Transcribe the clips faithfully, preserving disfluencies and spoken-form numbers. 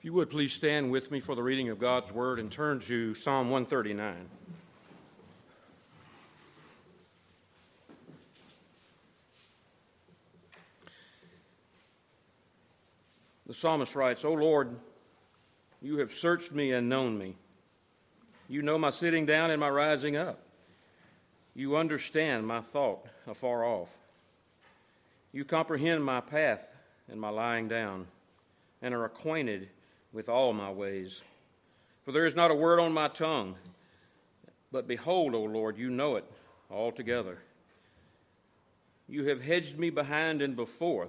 If you would please stand with me for the reading of God's Word and turn to Psalm one thirty-nine. The psalmist writes, "O Lord, you have searched me and known me. You know my sitting down and my rising up. You understand my thought afar off. You comprehend my path and my lying down, and are acquainted with all my ways. For there is not a word on my tongue, but behold, O Lord, you know it altogether. You have hedged me behind and before,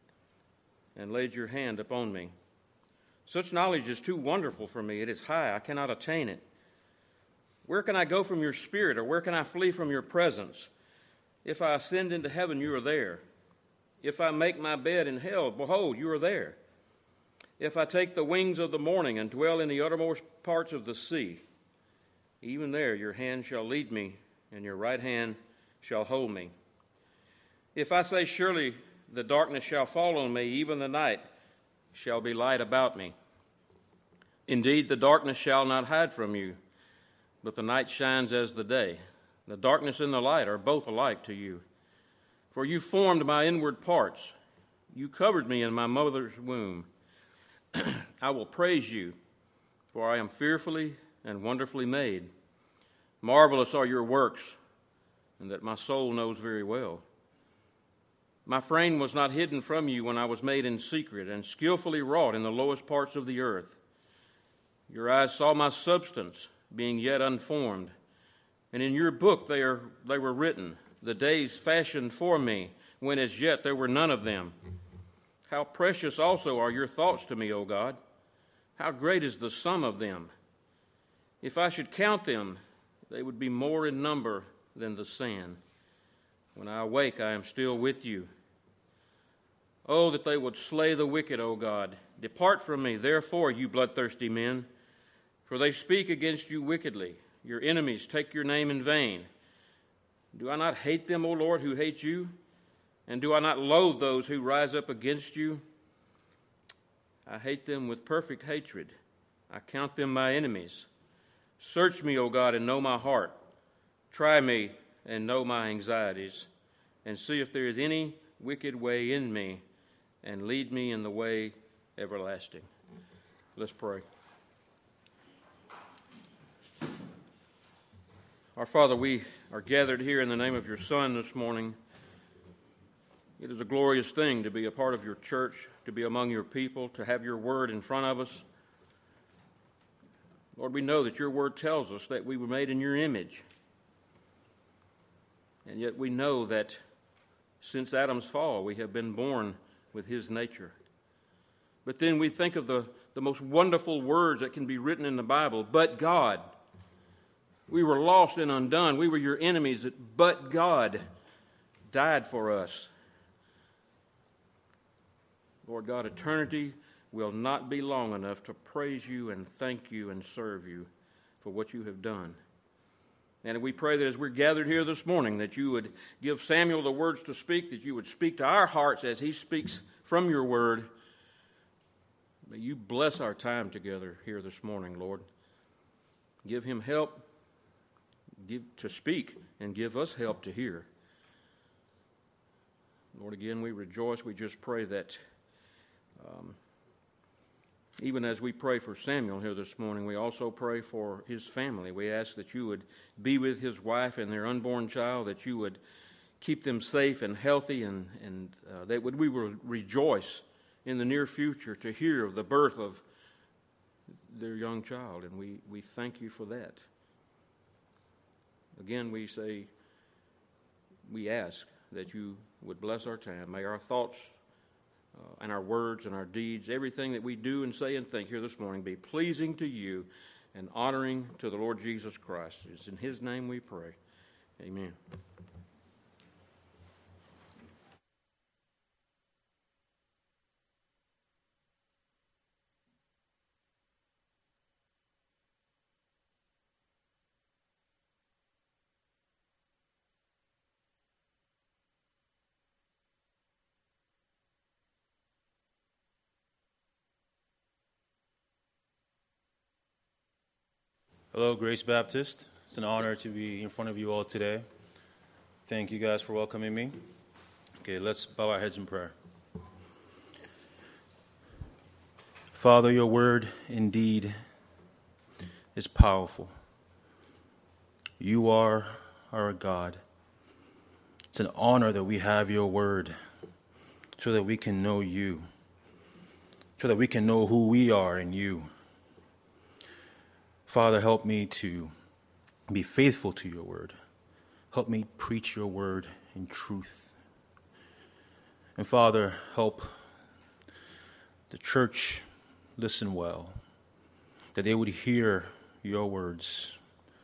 and laid your hand upon me. Such knowledge is too wonderful for me. It is high. I cannot attain it. Where can I go from your spirit, or where can I flee from your presence? If I ascend into heaven, you are there. If I make my bed in hell, behold, you are there. If I take the wings of the morning and dwell in the uttermost parts of the sea, even there your hand shall lead me, and your right hand shall hold me. If I say, surely the darkness shall fall on me, even the night shall be light about me. Indeed, the darkness shall not hide from you, but the night shines as the day. The darkness and the light are both alike to you. For you formed my inward parts. You covered me in my mother's womb. I will praise you, for I am fearfully and wonderfully made. Marvelous are your works, and that my soul knows very well. My frame was not hidden from you when I was made in secret, and skillfully wrought in the lowest parts of the earth. Your eyes saw my substance, being yet unformed, and in your book they are they were written, the days fashioned for me, when as yet there were none of them. How precious also are your thoughts to me, O God! How great is the sum of them! If I should count them, they would be more in number than the sand. When I awake, I am still with you. Oh, that they would slay the wicked, O God! Depart from me, therefore, you bloodthirsty men, for they speak against you wickedly. Your enemies take your name in vain. Do I not hate them, O Lord, who hate you? And do I not loathe those who rise up against you? I hate them with perfect hatred. I count them my enemies. Search me, O God, and know my heart. Try me and know my anxieties, and see if there is any wicked way in me, and lead me in the way everlasting." Let's pray. Our Father, we are gathered here in the name of your Son this morning. It is a glorious thing to be a part of your church, to be among your people, to have your word in front of us. Lord, we know that your word tells us that we were made in your image. And yet we know that since Adam's fall, we have been born with his nature. But then we think of the, the most wonderful words that can be written in the Bible, but God. We were lost and undone. We were your enemies, but God died for us. Lord God, eternity will not be long enough to praise you and thank you and serve you for what you have done. And we pray that as we're gathered here this morning, that you would give Samuel the words to speak, that you would speak to our hearts as he speaks from your word. May you bless our time together here this morning, Lord. Give him help give, to speak, and give us help to hear. Lord, again, we rejoice. We just pray that um, even as we pray for Samuel here this morning, we also pray for his family. We ask that you would be with his wife and their unborn child, that you would keep them safe and healthy, and, and uh, that would, we will rejoice in the near future to hear of the birth of their young child, and we, we thank you for that. Again, we say, we ask that you would bless our time. May our thoughts uh, and our words and our deeds, everything that we do and say and think here this morning, be pleasing to you and honoring to the Lord Jesus Christ. It's in his name we pray. Amen. Hello, Grace Baptist. It's an honor to be in front of you all today. Thank you guys for welcoming me. Okay, let's bow our heads in prayer. Father, your word indeed is powerful. You are our God. It's an honor that we have your word so that we can know you, so that we can know who we are in you. Father, help me to be faithful to your word. Help me preach your word in truth. And Father, help the church listen well, that they would hear your words,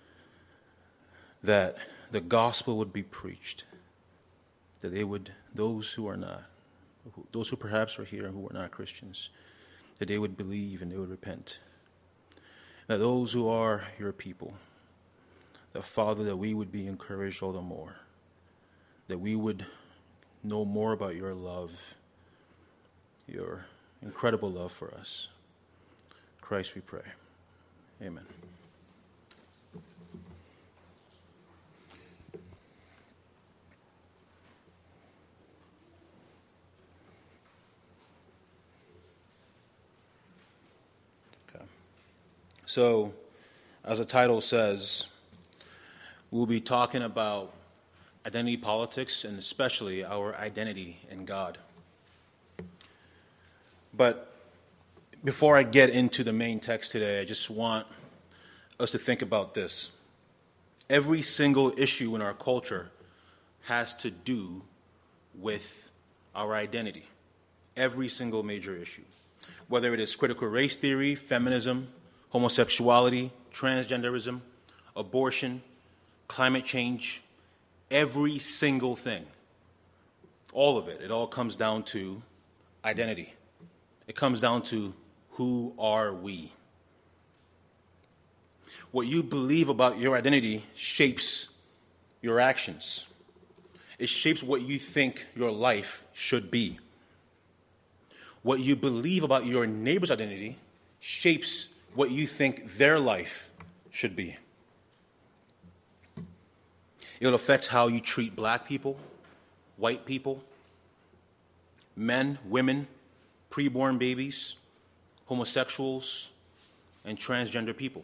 that the gospel would be preached, that they would, those who are not, those who perhaps are here and who are not Christians, that they would believe and they would repent. That those who are your people, that Father, that we would be encouraged all the more, that we would know more about your love, your incredible love for us. Christ we pray. Amen. Okay. So, as the title says, we'll be talking about identity politics and especially our identity in God. But before I get into the main text today, I just want us to think about this. Every single issue in our culture has to do with our identity. Every single major issue. Whether it is critical race theory, feminism, homosexuality, transgenderism, abortion, climate change, every single thing. All of it. It all comes down to identity. It comes down to who are we? What you believe about your identity shapes your actions. It shapes what you think your life should be. What you believe about your neighbor's identity shapes what you think their life should be. It will affect how you treat black people, white people, men, women, preborn babies, homosexuals, and transgender people.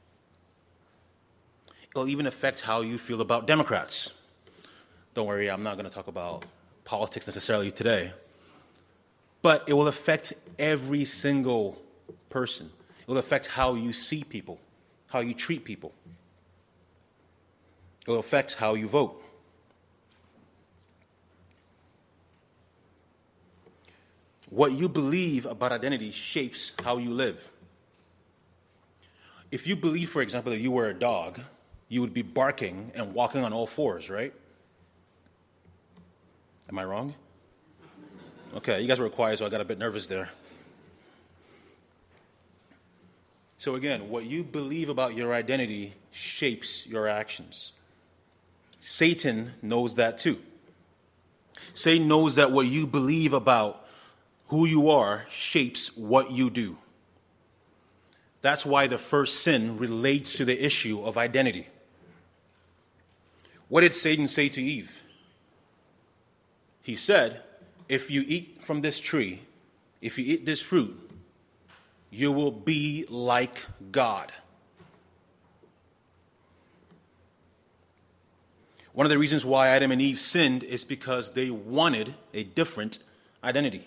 It will even affect how you feel about Democrats. Don't worry, I'm not going to talk about politics necessarily today. But it will affect every single person. It will affect how you see people, how you treat people. It will affect how you vote. What you believe about identity shapes how you live. If you believe, for example, that you were a dog, you would be barking and walking on all fours, right? Am I wrong? Okay, you guys were quiet, so I got a bit nervous there. So again, what you believe about your identity shapes your actions. Satan knows that too. Satan knows that what you believe about who you are shapes what you do. That's why the first sin relates to the issue of identity. What did Satan say to Eve? He said, if you eat from this tree, if you eat this fruit, you will be like God. One of the reasons why Adam and Eve sinned is because they wanted a different identity.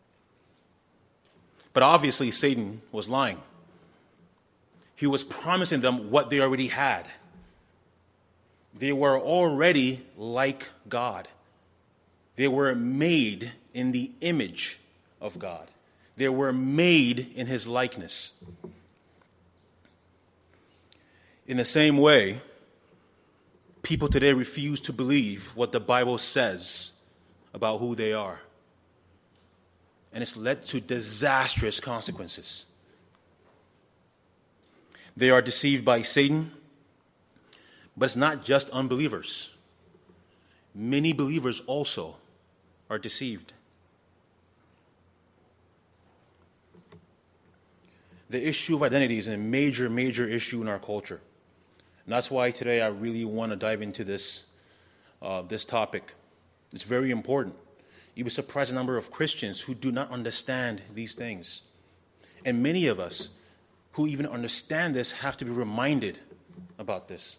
But obviously, Satan was lying. He was promising them what they already had. They were already like God. They were made in the image of God. They were made in his likeness. In the same way, people today refuse to believe what the Bible says about who they are. And it's led to disastrous consequences. They are deceived by Satan, but it's not just unbelievers. Many believers also are deceived. the issue of identity is a major, major issue in our culture. And that's why today I really want to dive into this, uh, this topic. It's very important. You would surprise the number of Christians who do not understand these things. And many of us who even understand this have to be reminded about this.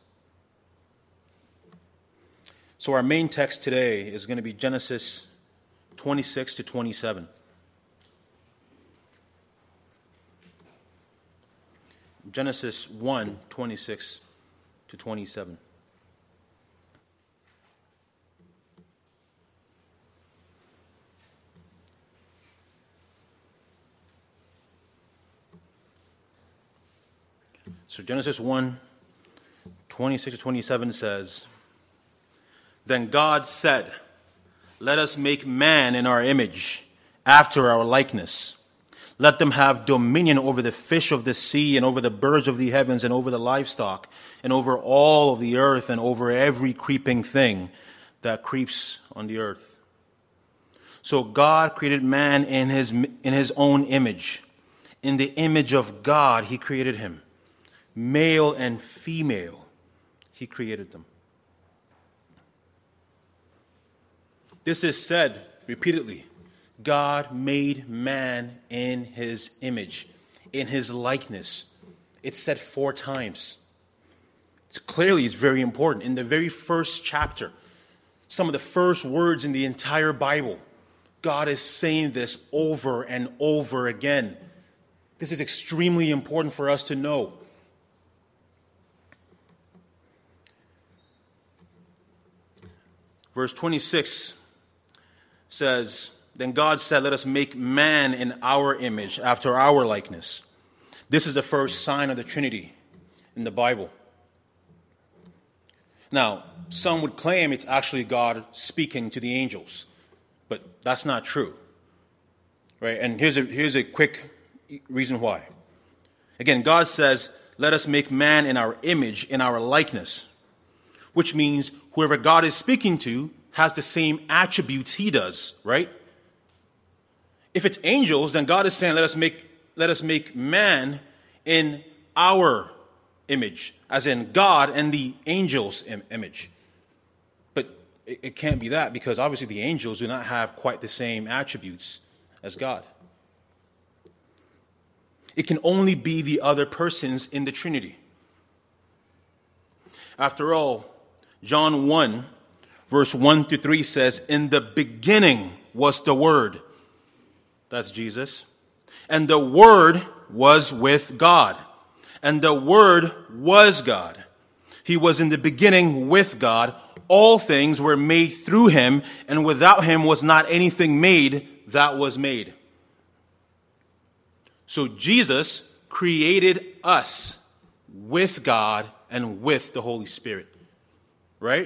So our main text today is going to be Genesis twenty-six to twenty-seven. Genesis one, twenty-six to twenty-seven. So Genesis one, twenty-six to twenty-seven says, "Then God said, 'Let us make man in our image, after our likeness. Let them have dominion over the fish of the sea, and over the birds of the heavens, and over the livestock, and over all of the earth, and over every creeping thing that creeps on the earth.' So God created man in his, in his own image. In the image of God he created him. Male and female he created them." This is said repeatedly. God made man in his image, in his likeness. It's said four times. It's clearly, it's very important. In the very first chapter, some of the first words in the entire Bible, God is saying this over and over again. This is extremely important for us to know. Verse twenty-six says, "Then God said, 'Let us make man in our image, after our likeness.'" This is the first sign of the Trinity in the Bible. Now, some would claim it's actually God speaking to the angels, but that's not true. Right? And here's a, here's a quick reason why. Again, God says, "Let us make man in our image, in our likeness," which means whoever God is speaking to has the same attributes he does, right? If it's angels, then God is saying, let us make, let us make man in our image, as in God and the angels' im- image. But it, it can't be that, because obviously the angels do not have quite the same attributes as God. It can only be the other persons in the Trinity. After all, John one, verse one through three says, "In the beginning was the Word." That's Jesus. "And the Word was with God. And the Word was God. He was in the beginning with God. All things were made through him, and without him was not anything made that was made." So Jesus created us with God and with the Holy Spirit. Right?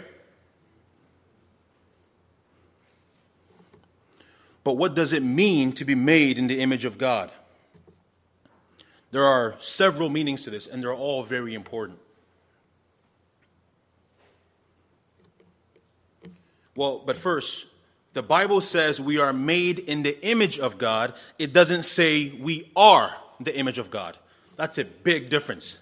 But what does it mean to be made in the image of God? There are several meanings to this, and they're all very important. Well, but first, the Bible says we are made in the image of God. It doesn't say we are the image of God. That's a big difference.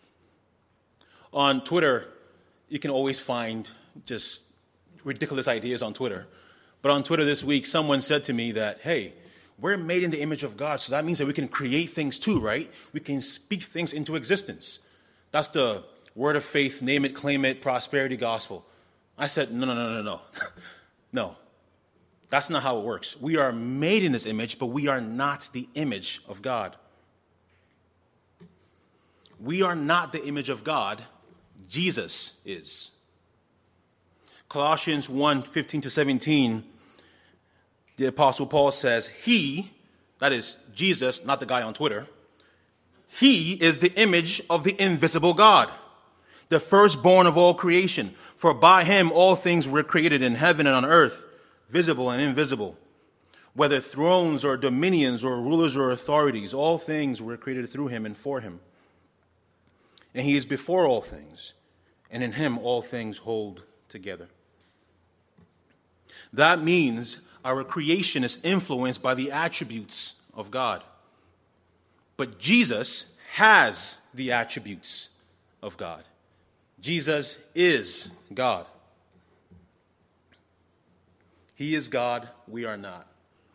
On Twitter, you can always find just ridiculous ideas on Twitter. But on Twitter this week, someone said to me that, hey, we're made in the image of God, so that means that we can create things too, right? We can speak things into existence. That's the word of faith, name it, claim it, prosperity gospel. I said, no, no, no, no, no. No, that's not how it works. We are made in this image, but we are not the image of God. We are not the image of God. Jesus is. Colossians one, fifteen to seventeen, the Apostle Paul says, he, that is Jesus, not the guy on Twitter, he is the image of the invisible God, the firstborn of all creation. For by him all things were created in heaven and on earth, visible and invisible. Whether thrones or dominions or rulers or authorities, all things were created through him and for him. And he is before all things, and in him all things hold together. That means our creation is influenced by the attributes of God. But Jesus has the attributes of God. Jesus is God. He is God, we are not.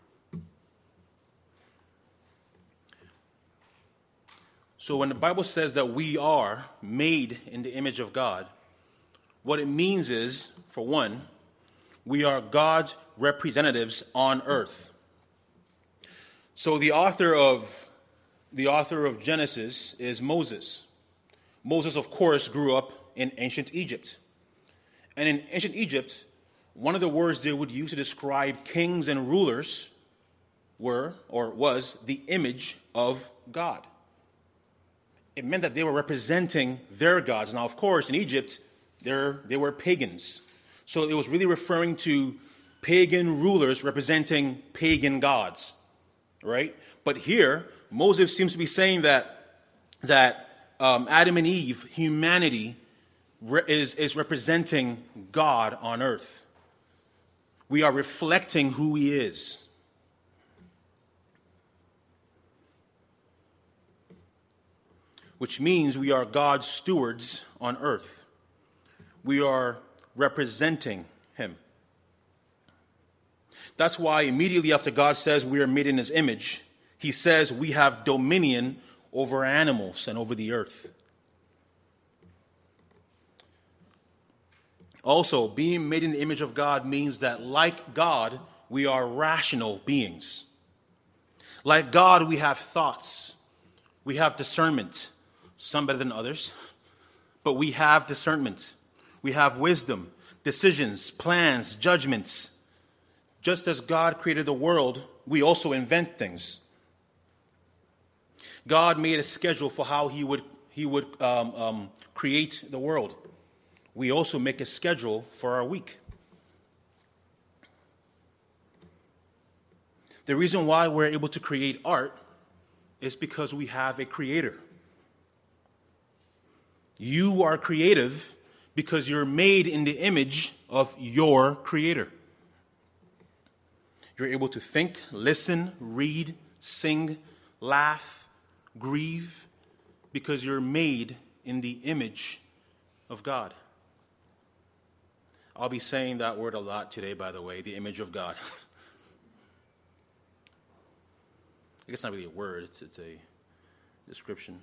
So when the Bible says that we are made in the image of God, what it means is, for one, we are God's representatives on earth. So the author of the author of Genesis is Moses. Moses, of course, grew up in ancient Egypt. And in ancient Egypt, one of the words they would use to describe kings and rulers were, or was, the image of God. It meant that they were representing their gods. Now, of course, in Egypt, they were pagans. So it was really referring to pagan rulers representing pagan gods, right? But here, Moses seems to be saying that, that um, Adam and Eve, humanity, re- is, is representing God on earth. We are reflecting who he is. Which means we are God's stewards on earth. We are representing him. That's why immediately after God says we are made in his image, he says we have dominion over animals and over the earth. Also, being made in the image of God means that, like God, we are rational beings. Like God, we have thoughts. We have discernment. Some better than others. But we have discernment. We have wisdom, decisions, plans, judgments. Just as God created the world, we also invent things. God made a schedule for how he would, he would um, um, create the world. We also make a schedule for our week. The reason why we're able to create art is because we have a creator. You are creative because you're made in the image of your creator. You're able to think, listen, read, sing, laugh, grieve, because you're made in the image of God. I'll be saying that word a lot today, by the way, the image of God. I guess it's not really a word, it's, it's a description.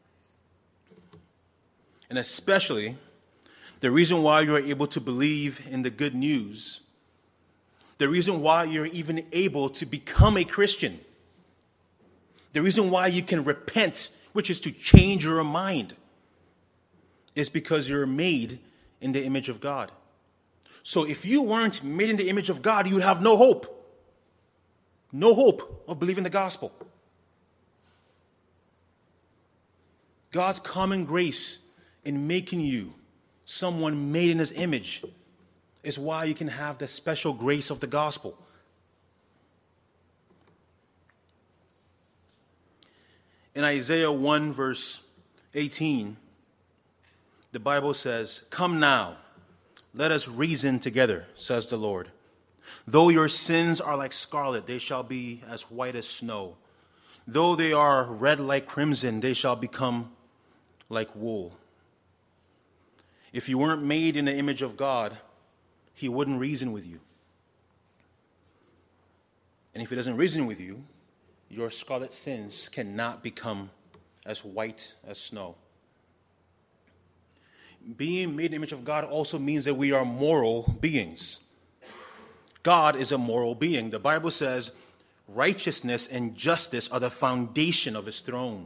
And especially, the reason why you're able to believe in the good news, the reason why you're even able to become a Christian, the reason why you can repent, which is to change your mind, is because you're made in the image of God. So if you weren't made in the image of God, you would have no hope. No hope of believing the gospel. God's common grace in making you someone made in his image is why you can have the special grace of the gospel. In Isaiah one verse eighteen, the Bible says, "Come now, let us reason together, says the Lord. Though your sins are like scarlet, they shall be as white as snow. Though they are red like crimson, they shall become like wool." If you weren't made in the image of God, he wouldn't reason with you. And if he doesn't reason with you, your scarlet sins cannot become as white as snow. Being made in the image of God also means that we are moral beings. God is a moral being. The Bible says righteousness and justice are the foundation of his throne.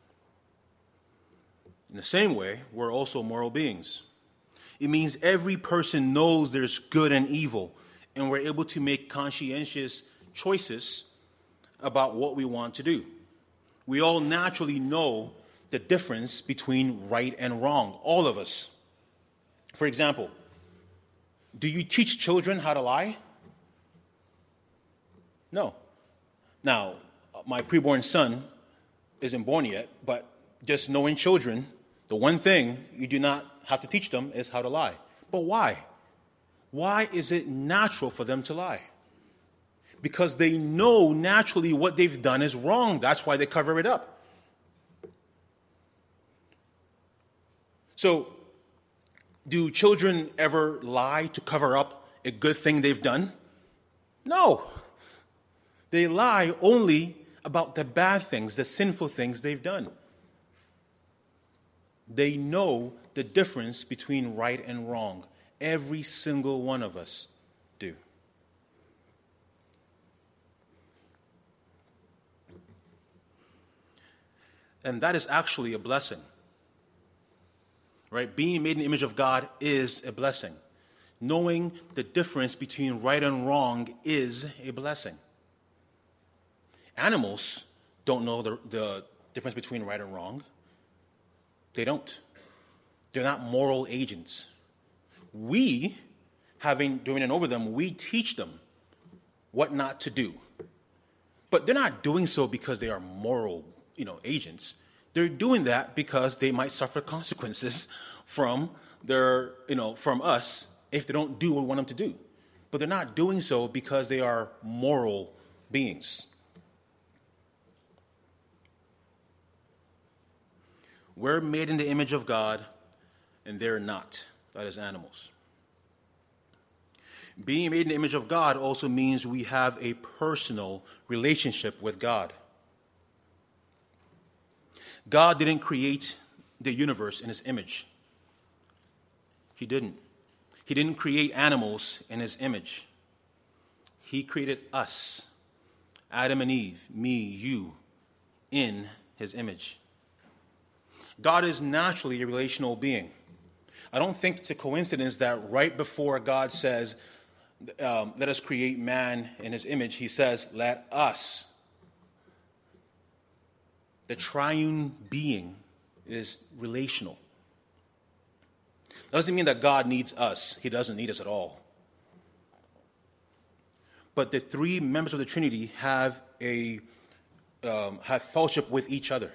In the same way, we're also moral beings. It means every person knows there's good and evil, and we're able to make conscientious choices about what we want to do. We all naturally know the difference between right and wrong, all of us. For example, do you teach children how to lie? No. Now, my preborn son isn't born yet, but just knowing children, the one thing you do not have to teach them is how to lie. But why? Why is it natural for them to lie? Because they know naturally what they've done is wrong. That's why they cover it up. So, do children ever lie to cover up a good thing they've done? No. They lie only about the bad things, the sinful things they've done. They know the difference between right and wrong. Every single one of us do. And that is actually a blessing. Right? Being made in the image of God is a blessing. Knowing the difference between right and wrong is a blessing. Animals don't know the, the difference between right and wrong. They don't. They're not moral agents. We, having dominion over them, we teach them what not to do. But they're not doing so because they are moral, you know, agents. They're doing that because they might suffer consequences from their, you know, from us if they don't do what we want them to do. But they're not doing so because they are moral beings. We're made in the image of God, and they're not. That is animals. Being made in the image of God also means we have a personal relationship with God. God didn't create the universe in his image. He didn't. He didn't create animals in his image. He created us, Adam and Eve, me, you, in his image. God is naturally a relational being. I don't think it's a coincidence that right before God says, um, let us create man in his image, he says, let us. The triune being is relational. That doesn't mean that God needs us. He doesn't need us at all. But the three members of the Trinity have a um, have fellowship with each other.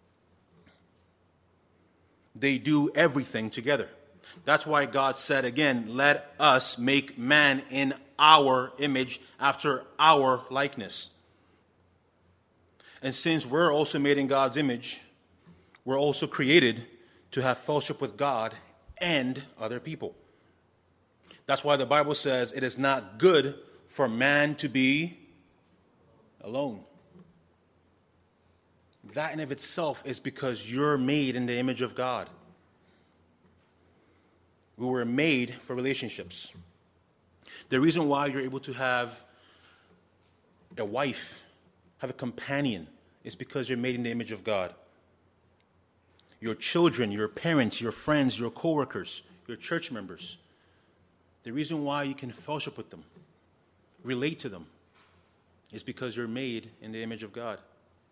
They do everything together. That's why God said again, let us make man in our image after our likeness. And since we're also made in God's image, we're also created to have fellowship with God and other people. That's why the Bible says it is not good for man to be alone. That in of itself is because you're made in the image of God. We were made for relationships. The reason why you're able to have a wife, have a companion, is because you're made in the image of God. Your children, your parents, your friends, your coworkers, your church members. The reason why you can fellowship with them, relate to them, is because you're made in the image of God.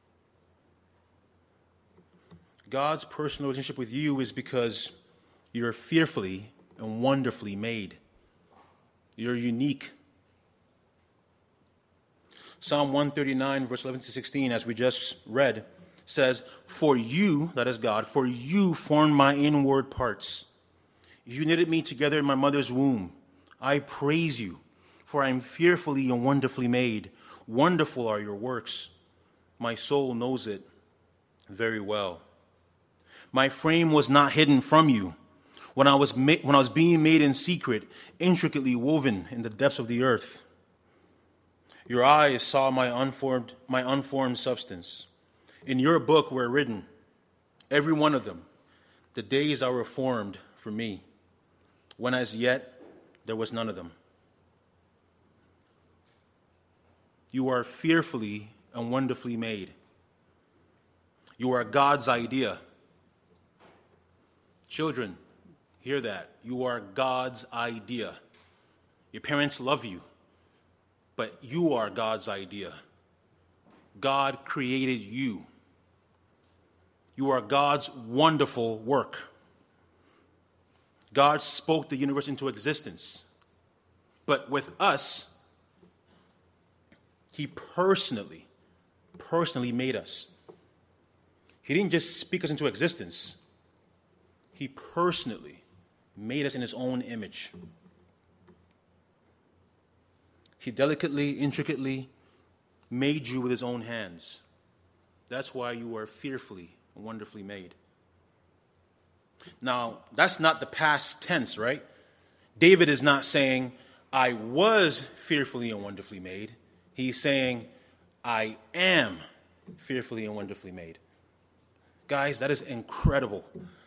God's personal relationship with you is because you're fearfully and wonderfully made. You're unique. Psalm one thirty-nine, verse eleven to sixteen, as we just read, says, for you, that is God, for you formed my inward parts. You knitted me together in my mother's womb. I praise you, for I am fearfully and wonderfully made. Wonderful are your works. My soul knows it very well. My frame was not hidden from you when I was ma- when I was being made in secret, intricately woven in the depths of the earth. Your eyes saw my unformed, my unformed substance. In your book were written, every one of them, the days are formed for me, when as yet there was none of them. You are fearfully and wonderfully made. You are God's idea. Children, hear that. You are God's idea. Your parents love you, but you are God's idea. God created you. You are God's wonderful work. God spoke the universe into existence. But with us, he personally, personally made us. He didn't just speak us into existence. He personally made us in his own image. He delicately, intricately made you with his own hands. That's why you are fearfully and wonderfully made. Now, that's not the past tense, right? David is not saying, I was fearfully and wonderfully made. He's saying, I am fearfully and wonderfully made. Guys, that is incredible.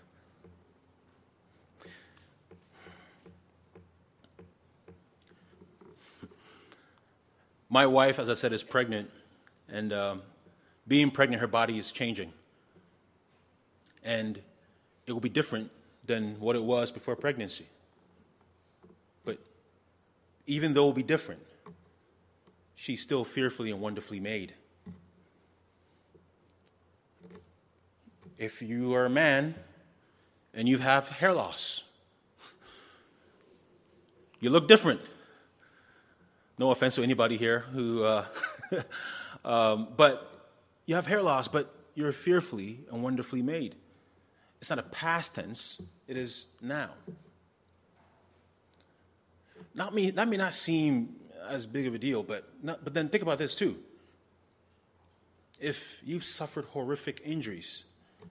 My wife, as I said, is pregnant, and um, being pregnant, her body is changing. And it will be different than what it was before pregnancy. But even though it will be different, she's still fearfully and wonderfully made. If you are a man and you have hair loss, you look different. No offense to anybody here who, uh, um, but you have hair loss, but you're fearfully and wonderfully made. It's not a past tense, it is now. Not me, that may not seem as big of a deal, but not, but then think about this too. If you've suffered horrific injuries,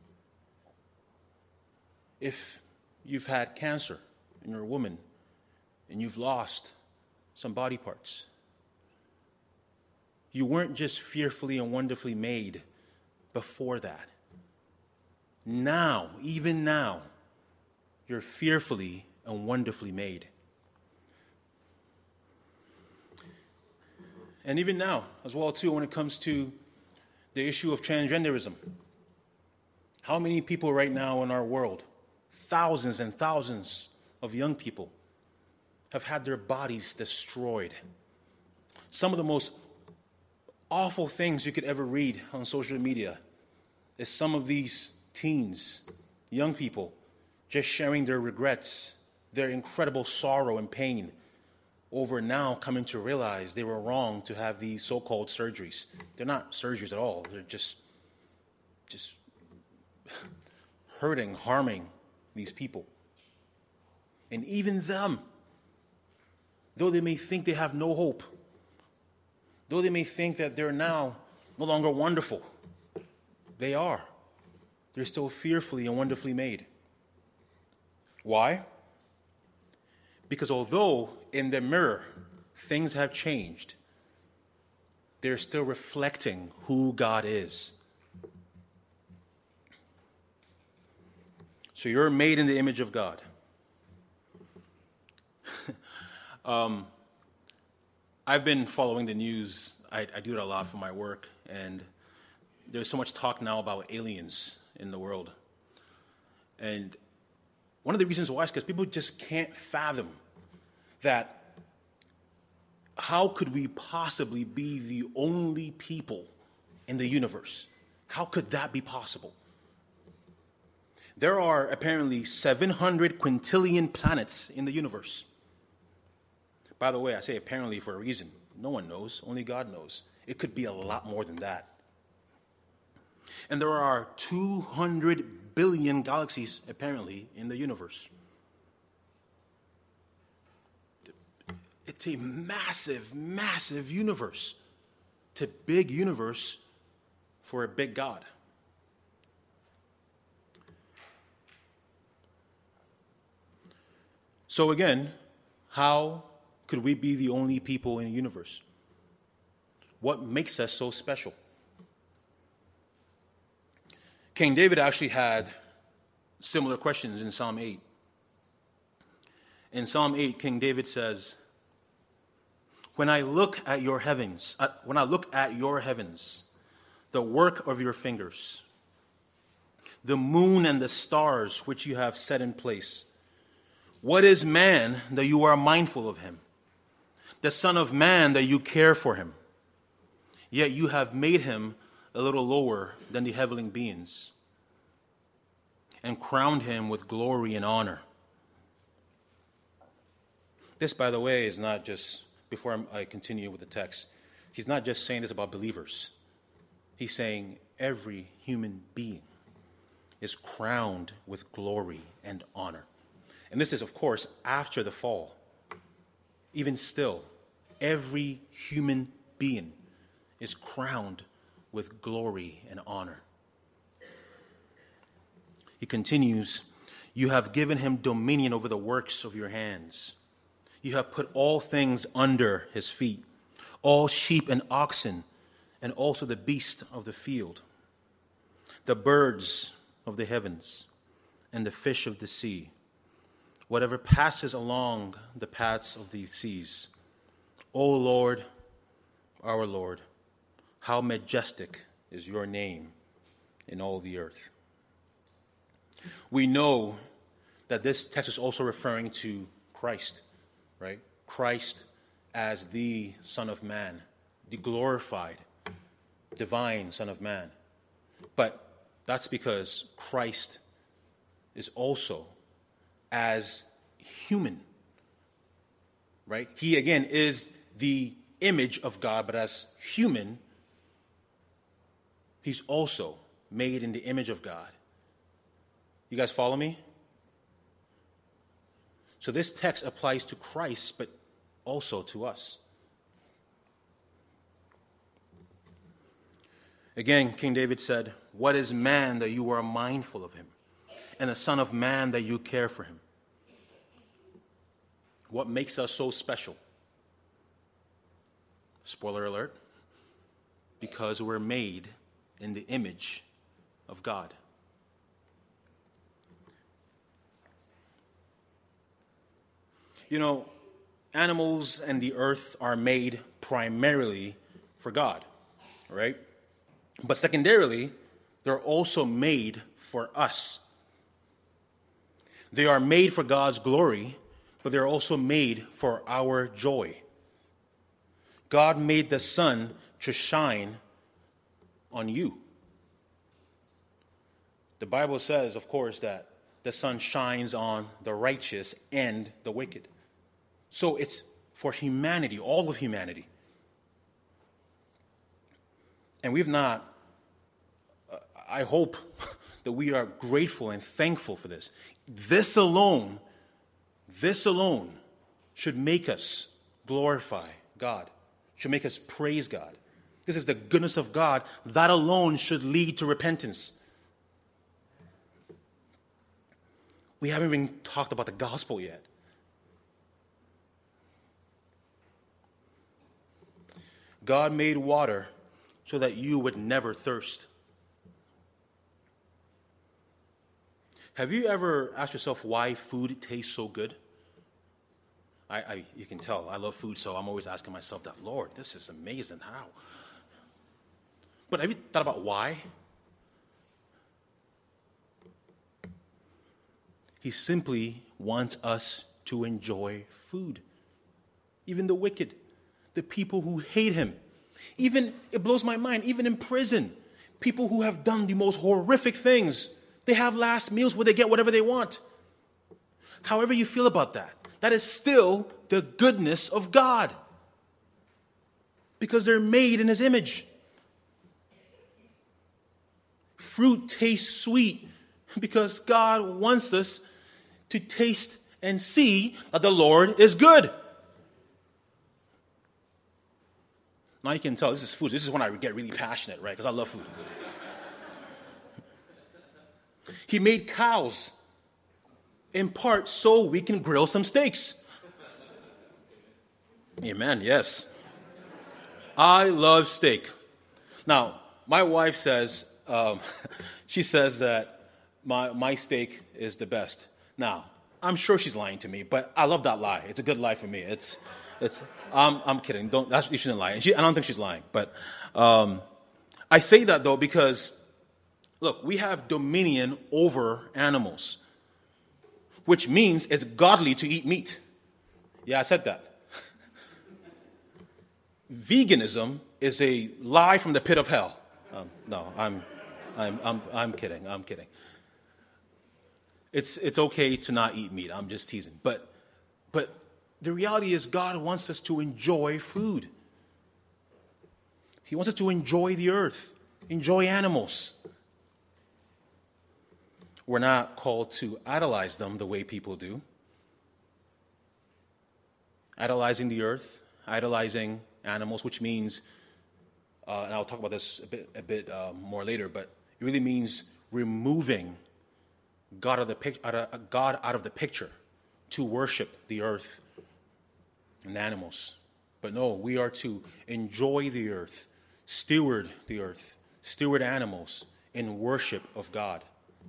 if you've had cancer and you're a woman and you've lost some body parts, you weren't just fearfully and wonderfully made before that. Now, even now, you're fearfully and wonderfully made. And even now, as well, too, when it comes to the issue of transgenderism, how many people right now in our world, thousands and thousands of young people, have had their bodies destroyed? Some of the most awful things you could ever read on social media is some of these teens, young people, just sharing their regrets, their incredible sorrow and pain over now coming to realize they were wrong to have these so-called surgeries. They're not surgeries at all. They're just, just hurting, harming these people. And even them, though they may think they have no hope, though they may think that they're now no longer wonderful, they are. They're still fearfully and wonderfully made. Why? Because although in the mirror things have changed, they're still reflecting who God is. So you're made in the image of God. um, I've been following the news. I, I do it a lot for my work, and there's so much talk now about aliens in the world. And one of the reasons why is because people just can't fathom that how could we possibly be the only people in the universe? How could that be possible? There are apparently seven hundred quintillion planets in the universe. By the way, I say apparently for a reason. No one knows. Only God knows. It could be a lot more than that. And there are two hundred billion galaxies, apparently, in the universe. It's a massive, massive universe. It's a big universe for a big God. So again, how could we be the only people in the universe? What makes us so special? King David actually had similar questions in Psalm eight. In Psalm eight, King David says, When I look at your heavens, uh, when I look at your heavens, the work of your fingers, the moon and the stars which you have set in place, what is man that you are mindful of him? The son of man that you care for him? Yet you have made him a little lower than the heavenly beings and crowned him with glory and honor. This, by the way, is not just, before I continue with the text, he's not just saying this about believers. He's saying every human being is crowned with glory and honor. And this is, of course, after the fall. Even still, every human being is crowned with glory and honor. He continues, You have given him dominion over the works of your hands. You have put all things under his feet, all sheep and oxen, and also the beast of the field, the birds of the heavens, and the fish of the sea, whatever passes along the paths of the seas. O Lord, our Lord, how majestic is your name in all the earth. We know that this text is also referring to Christ, right? Christ as the Son of Man, the glorified, divine Son of Man. But that's because Christ is also as human, right? He, again, is the image of God, but as human, he's also made in the image of God. You guys follow me? So this text applies to Christ, but also to us. Again, King David said, "What is man that you are mindful of him, and the son of man that you care for him?" What makes us so special? Spoiler alert. Because we're made in the image of God. You know, animals and the earth are made primarily for God, right? But secondarily, they're also made for us. They are made for God's glory, but they're also made for our joy. God made the sun to shine on you. The Bible says, of course, that the sun shines on the righteous and the wicked. So it's for humanity, all of humanity. And we've not, uh, I hope that we are grateful and thankful for this. This alone, this alone should make us glorify God, should make us praise God. This is the goodness of God. That alone should lead to repentance. We haven't even talked about the gospel yet. God made water so that you would never thirst. Have you ever asked yourself why food tastes so good? I, I, you can tell I love food, so I'm always asking myself that, Lord, this is amazing. How? But have you thought about why? He simply wants us to enjoy food. Even the wicked, the people who hate him. Even, it blows my mind, even in prison, people who have done the most horrific things, they have last meals where they get whatever they want. However you feel about that, that is still the goodness of God. Because they're made in his image. Fruit tastes sweet because God wants us to taste and see that the Lord is good. Now you can tell this is food. This is when I get really passionate, right? Because I love food. He made cows in part so we can grill some steaks. Amen, yes. I love steak. Now, my wife says, um, she says that my, my steak is the best. Now, I'm sure she's lying to me, but I love that lie. It's a good lie for me. It's, it's. Um, I'm kidding. Don't. That's, you shouldn't lie. And she, I don't think she's lying. But um, I say that though because, look, we have dominion over animals, which means it's godly to eat meat. Yeah, I said that. Veganism is a lie from the pit of hell. Um, no, I'm, I'm, I'm, I'm kidding. I'm kidding. It's it's okay to not eat meat. I'm just teasing. But, but the reality is God wants us to enjoy food. He wants us to enjoy the earth, enjoy animals. We're not called to idolize them the way people do. Idolizing the earth, idolizing animals, which means, uh, and I'll talk about this a bit, a bit uh, more later, but it really means removing God, of the pic- out of, God out of the picture to worship the earth and animals. But no, we are to enjoy the earth, steward the earth, steward animals in worship of God.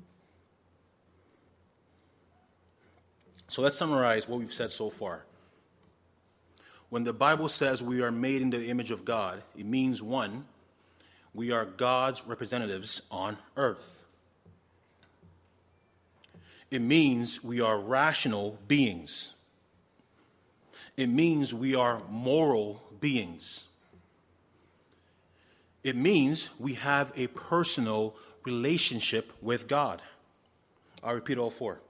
So let's summarize what we've said so far. When the Bible says we are made in the image of God, it means, one, we are God's representatives on earth. It means we are rational beings. It means we are moral beings. It means we have a personal relationship with God. I'll repeat all four.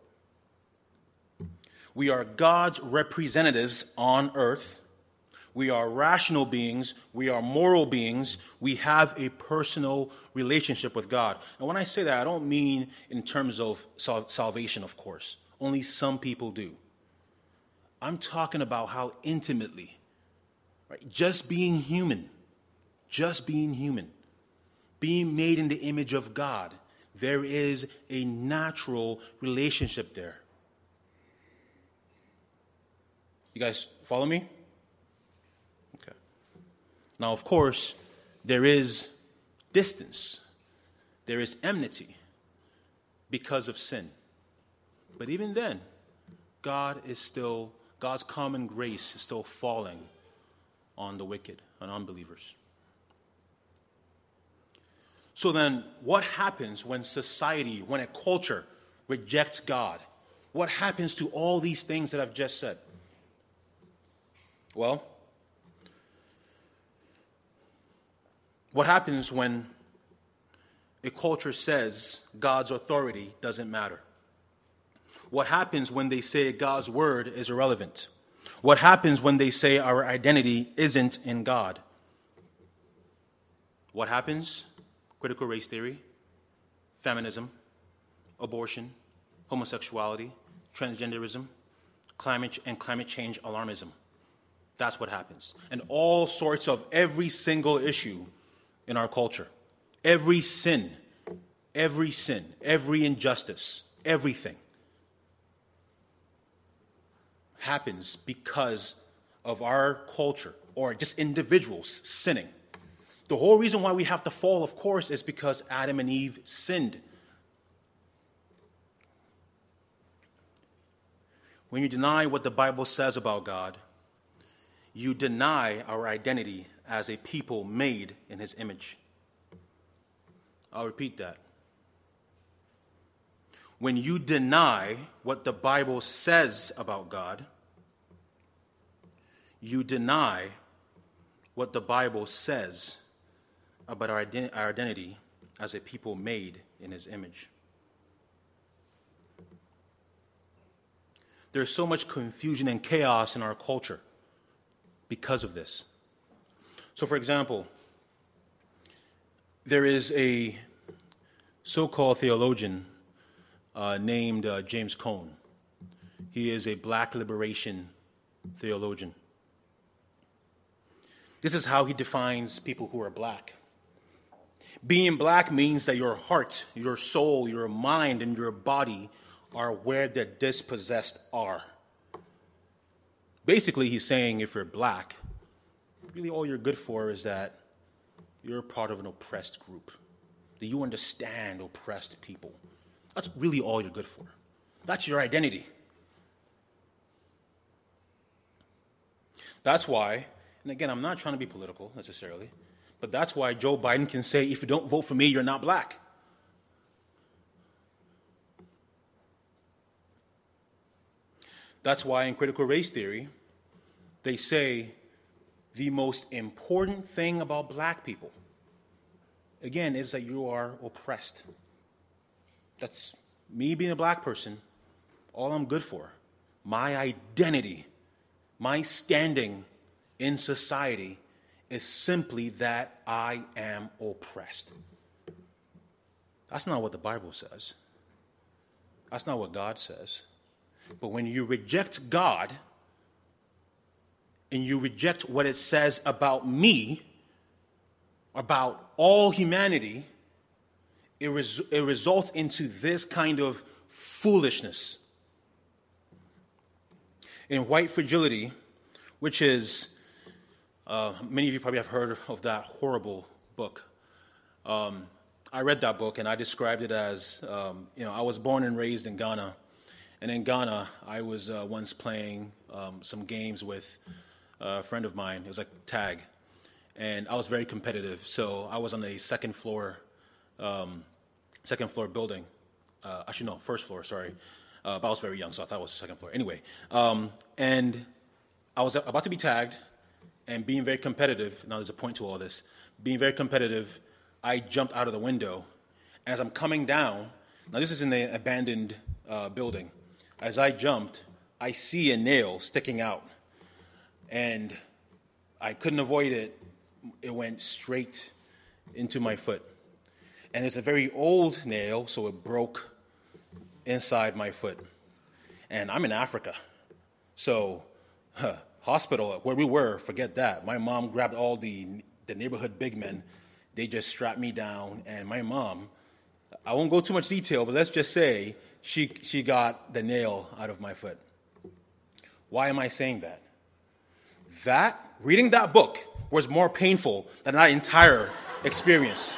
We are God's representatives on earth. We are rational beings. We are moral beings. We have a personal relationship with God. And when I say that, I don't mean in terms of sal- salvation, of course. Only some people do. I'm talking about how intimately, right? Just being human, just being human, being made in the image of God, there is a natural relationship there. You guys follow me? Okay. Now, of course, there is distance. There is enmity because of sin. But even then, God is still, God's common grace is still falling on the wicked, on unbelievers. So then, what happens when society, when a culture rejects God? What happens to all these things that I've just said? Well, what happens when a culture says God's authority doesn't matter? What happens when they say God's word is irrelevant? What happens when they say our identity isn't in God? What happens? Critical race theory, feminism, abortion, homosexuality, transgenderism, climate and climate change alarmism. That's what happens. And all sorts of every single issue in our culture. Every sin, every sin, every injustice, everything happens because of our culture or just individuals sinning. The whole reason why we have to fall, of course, is because Adam and Eve sinned. When you deny what the Bible says about God, you deny our identity as a people made in his image. I'll repeat that. When you deny what the Bible says about God, you deny what the Bible says about our, ident- our identity as a people made in his image. There's so much confusion and chaos in our culture because of this. So, for example, there is a so-called theologian uh, named uh, James Cone. He is a black liberation theologian. This is how he defines people who are black. Being black means that your heart, your soul, your mind, and your body are where the dispossessed are. Basically, he's saying if you're black, really all you're good for is that you're part of an oppressed group, that you understand oppressed people. That's really all you're good for. That's your identity. That's why, and again, I'm not trying to be political necessarily, but that's why Joe Biden can say, if you don't vote for me, you're not black. That's why in critical race theory, they say the most important thing about black people, again, is that you are oppressed. That's me being a black person, all I'm good for. My identity, my standing in society is simply that I am oppressed. That's not what the Bible says. That's not what God says. But when you reject God and you reject what it says about me, about all humanity, it, res- it results into this kind of foolishness. In White Fragility, which is, uh, many of you probably have heard of that horrible book. Um, I read that book and I described it as, um, you know, I was born and raised in Ghana. And in Ghana, I was uh, once playing um, some games with a friend of mine. It was like tag. And I was very competitive. So I was on a second floor, um, second floor building. Uh, actually, no, first floor, sorry. Uh, but I was very young, so I thought it was the second floor. Anyway, um, and I was about to be tagged, and being very competitive, now there's a point to all this, being very competitive, I jumped out of the window. As I'm coming down, now this is in the abandoned uh, building. As I jumped, I see a nail sticking out, and I couldn't avoid it. It went straight into my foot. And it's a very old nail, so it broke inside my foot. And I'm in Africa. So, huh, hospital, where we were, forget that. My mom grabbed all the, the neighborhood big men. They just strapped me down. And my mom, I won't go too much detail, but let's just say she, she got the nail out of my foot. Why am I saying that? That, reading that book was more painful than that entire experience.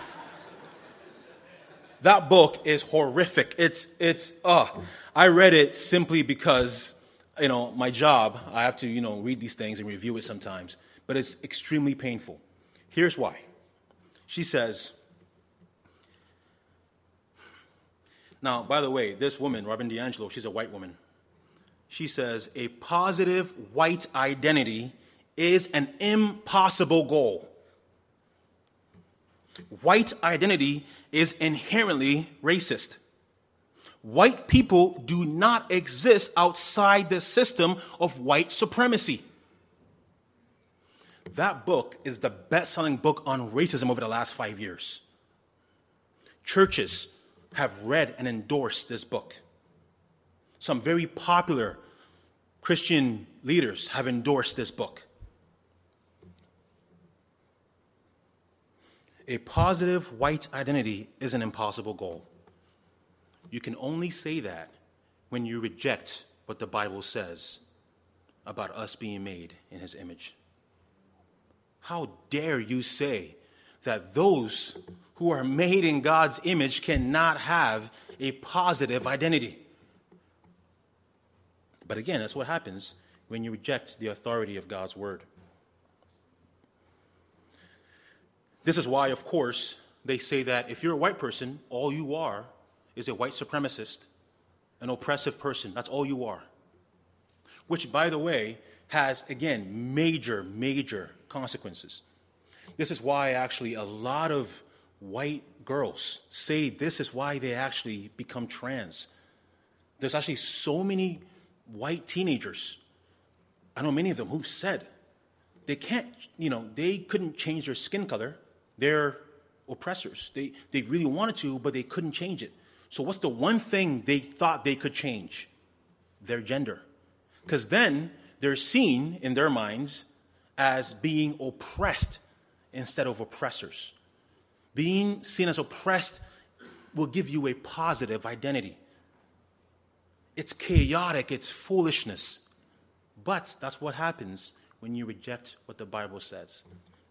That book is horrific. It's, it's, uh, I read it simply because, you know, my job, I have to, you know, read these things and review it sometimes. But it's extremely painful. Here's why. She says, now, by the way, this woman, Robin DiAngelo, she's a white woman. She says, a positive white identity is an impossible goal. White identity is inherently racist. White people do not exist outside the system of white supremacy. That book is the best-selling book on racism over the last five years. Churches have read and endorsed this book. Some very popular Christian leaders have endorsed this book. A positive white identity is an impossible goal. You can only say that when you reject what the Bible says about us being made in his image. How dare you say that those who are made in God's image cannot have a positive identity? But again, that's what happens when you reject the authority of God's word. This is why, of course, they say that if you're a white person, all you are is a white supremacist, an oppressive person. That's all you are. Which, by the way, has, again, major, major consequences. This is why actually a lot of white girls say this is why they actually become trans. There's actually so many white teenagers, I know many of them, who've said they can't, you know, they couldn't change their skin color. They're oppressors. They, they really wanted to, but they couldn't change it. So what's the one thing they thought they could change? Their gender. Because then they're seen in their minds as being oppressed instead of oppressors. Being seen as oppressed will give you a positive identity. It's chaotic, it's foolishness. But that's what happens when you reject what the Bible says.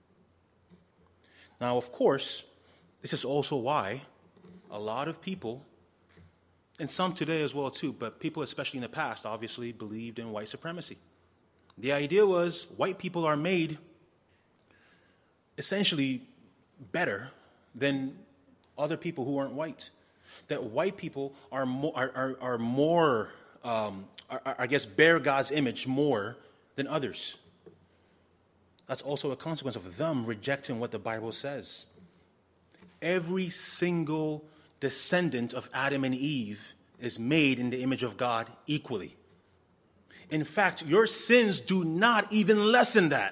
Now, of course, this is also why a lot of people, and some today as well too, but people especially in the past obviously believed in white supremacy. The idea was white people are made essentially better than other people who aren't white. That white people are more, are, are, are more um, are, are, I guess, bear God's image more than others. That's also a consequence of them rejecting what the Bible says. Every single descendant of Adam and Eve is made in the image of God equally. In fact, your sins do not even lessen that.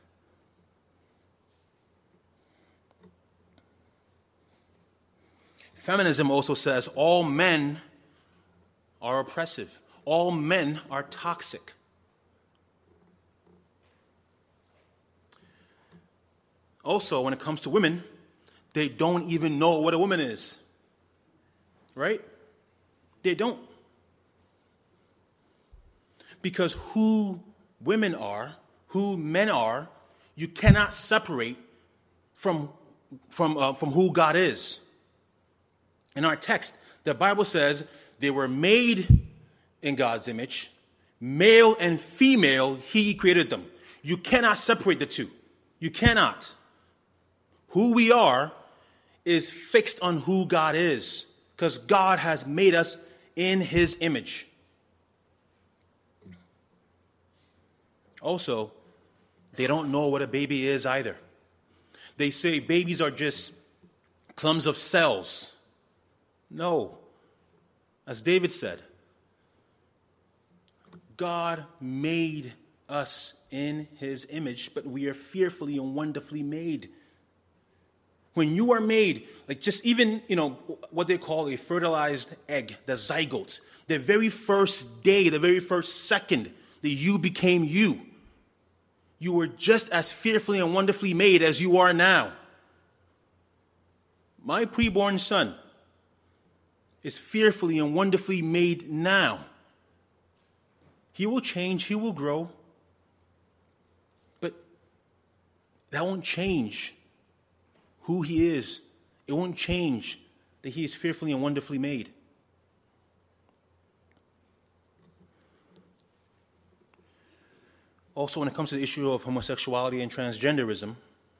Feminism also says all men are oppressive. All men are toxic. Also, when it comes to women, they don't even know what a woman is. Right? They don't. Because who women are, who men are, you cannot separate from, from, uh, from who God is. In our text, the Bible says they were made in God's image. Male and female, he created them. You cannot separate the two. You cannot. Who we are is fixed on who God is, because God has made us in his image. Also, they don't know what a baby is either. They say babies are just clumps of cells. No. As David said, God made us in his image, but we are fearfully and wonderfully made. When you are made, like just even, you know, what they call a fertilized egg, the zygote, the very first day, the very first second that you became you, you were just as fearfully and wonderfully made as you are now. My preborn son is fearfully and wonderfully made now. He will change, he will grow, but that won't change who he is. It won't change that he is fearfully and wonderfully made. Also, when it comes to the issue of homosexuality and transgenderism,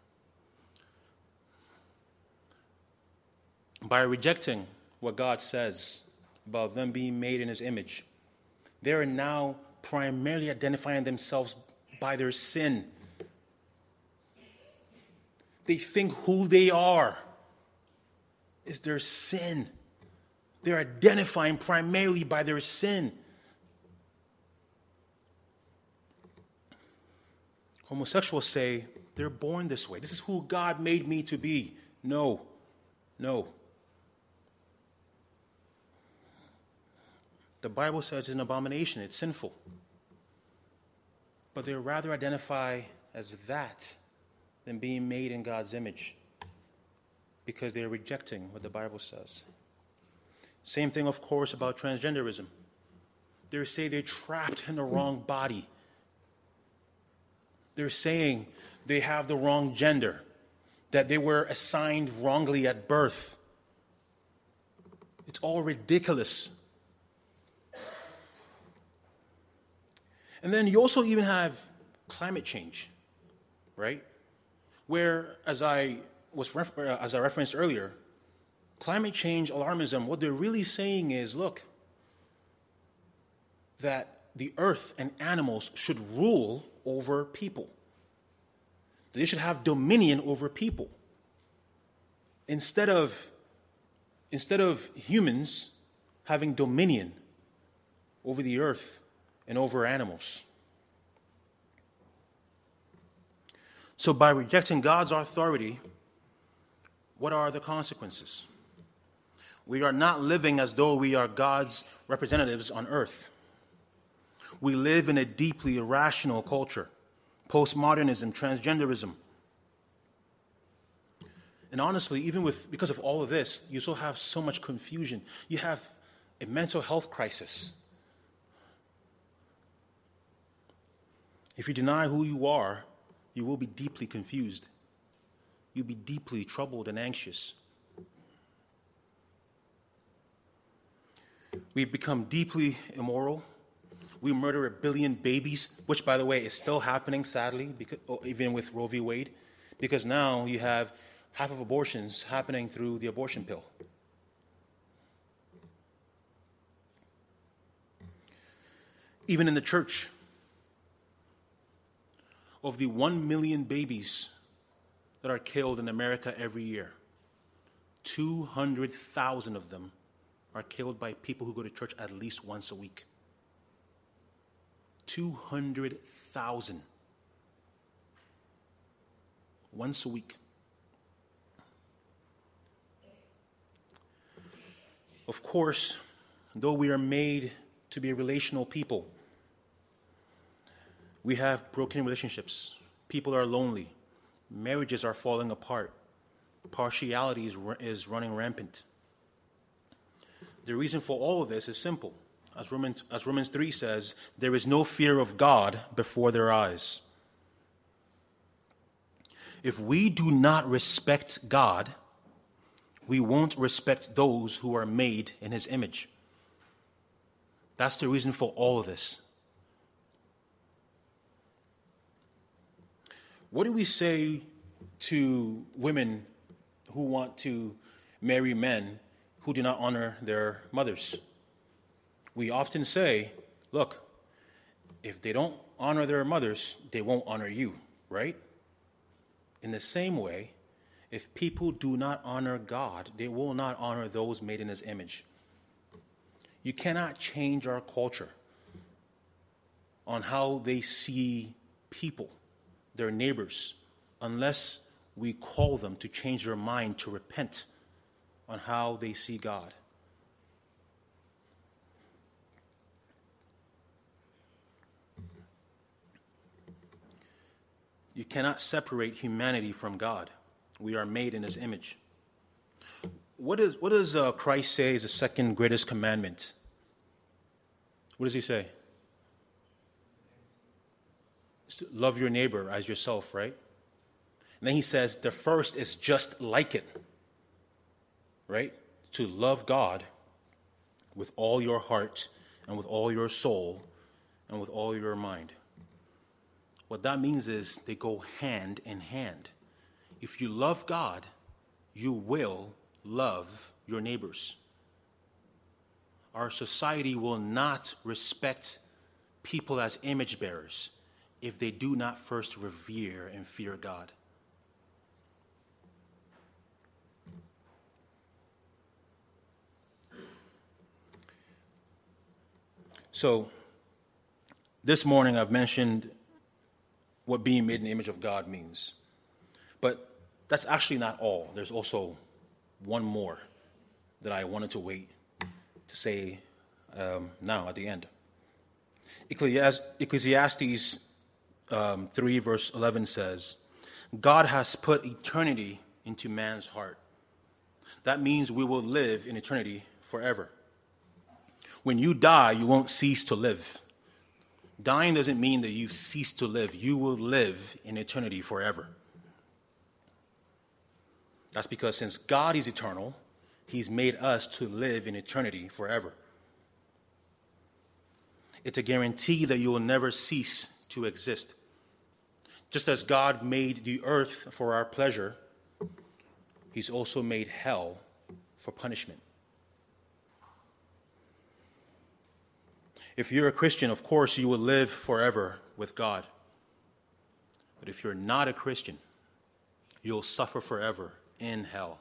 by rejecting what God says about them being made in his image, they are now primarily identifying themselves by their sin. They think who they are is their sin. They're identifying primarily by their sin. Homosexuals say they're born this way. This is who God made me to be. No, no. The Bible says it's an abomination, it's sinful. But they rather identify as that than being made in God's image, because they're rejecting what the Bible says. Same thing, of course, about transgenderism. They say they're trapped in the wrong body. They're saying they have the wrong gender, that they were assigned wrongly at birth. It's all ridiculous. And then you also even have climate change, right? Where, as I was ref- as I referenced earlier, climate change alarmism, what they're really saying is, look, that the earth and animals should rule over people. They should have dominion over people. Instead of, instead of humans having dominion over the earth and over animals. So by rejecting God's authority, what are the consequences? We are not living as though we are God's representatives on earth. We live in a deeply irrational culture, postmodernism, transgenderism. And honestly, even with because of all of this, you still have so much confusion. You have a mental health crisis. If you deny who you are, you will be deeply confused. You'll be deeply troubled and anxious. We've become deeply immoral. We murder a billion babies, which, by the way, is still happening, sadly, because, even with Roe v. Wade, because now you have half of abortions happening through the abortion pill. Even in the church, of the one million babies that are killed in America every year, two hundred thousand of them are killed by people who go to church at least once a week. two hundred thousand. Once a week. Of course, though we are made to be a relational people, we have broken relationships. People are lonely. Marriages are falling apart. Partiality is, is running rampant. The reason for all of this is simple. As Romans, as Romans three says, there is no fear of God before their eyes. If we do not respect God, we won't respect those who are made in his image. That's the reason for all of this. What do we say to women who want to marry men who do not honor their mothers? We often say, look, if they don't honor their mothers, they won't honor you, right? In the same way, if people do not honor God, they will not honor those made in his image. You cannot change our culture on how they see people, their neighbors, unless we call them to change their mind to repent on how they see God. You cannot separate humanity from God. We are made in his image. What, is, what does uh, Christ say is the second greatest commandment? What does he say? It's to love your neighbor as yourself, right? And then he says the first is just like it, right? To love God with all your heart and with all your soul and with all your mind. What that means is they go hand in hand. If you love God, you will love your neighbors. Our society will not respect people as image bearers if they do not first revere and fear God. So, this morning I've mentioned what being made in the image of God means. But that's actually not all. There's also one more that I wanted to wait to say um, now at the end. Ecclesiastes um, three verse eleven says, God has put eternity into man's heart. That means we will live in eternity forever. When you die, you won't cease to live. Dying doesn't mean that you've ceased to live. You will live in eternity forever. That's because since God is eternal, he's made us to live in eternity forever. It's a guarantee that you will never cease to exist. Just as God made the earth for our pleasure, he's also made hell for punishment. If you're a Christian, of course, you will live forever with God. But if you're not a Christian, you'll suffer forever in hell.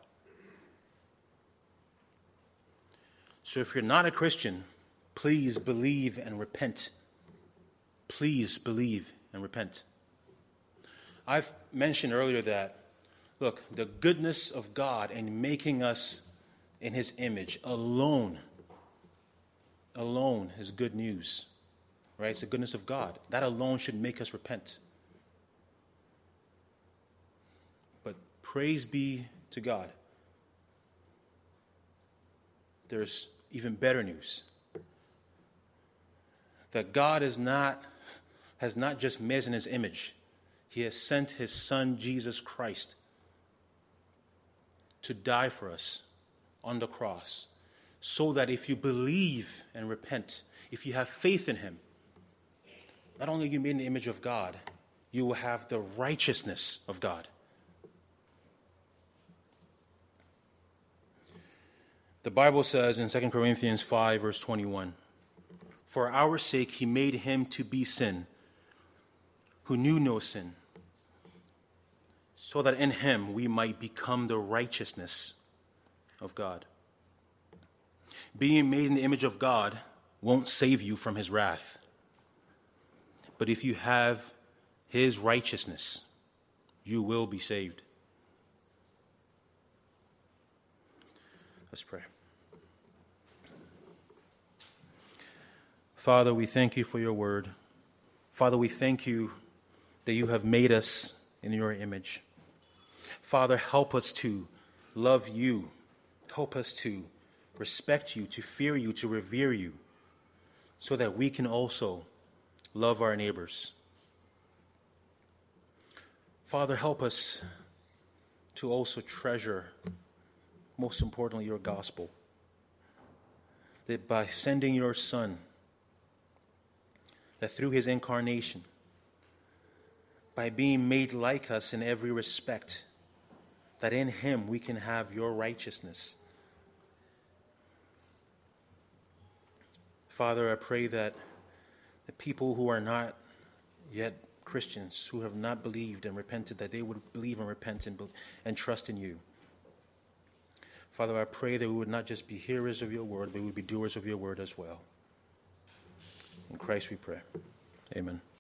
So if you're not a Christian, please believe and repent. Please believe and repent. I've mentioned earlier that, look, the goodness of God in making us in his image alone alone is good news, right? It's the goodness of God. That alone should make us repent. But praise be to God. There's even better news. That God is not, has not just made us in his image. He has sent his son, Jesus Christ, to die for us on the cross. So that if you believe and repent, if you have faith in him, not only are you made in the image of God, you will have the righteousness of God. The Bible says in Second Corinthians five, verse twenty-one, for our sake he made him to be sin, who knew no sin, so that in him we might become the righteousness of God. Being made in the image of God won't save you from his wrath. But if you have his righteousness, you will be saved. Let's pray. Father, we thank you for your word. Father, we thank you that you have made us in your image. Father, help us to love you. Help us to respect you, to fear you, to revere you, so that we can also love our neighbors. Father, help us to also treasure, most importantly, your gospel. That by sending your Son, that through his incarnation, by being made like us in every respect, that in him we can have your righteousness. Father, I pray that the people who are not yet Christians, who have not believed and repented, that they would believe and repent and, and trust in you. Father, I pray that we would not just be hearers of your word, but we would be doers of your word as well. In Christ we pray. Amen.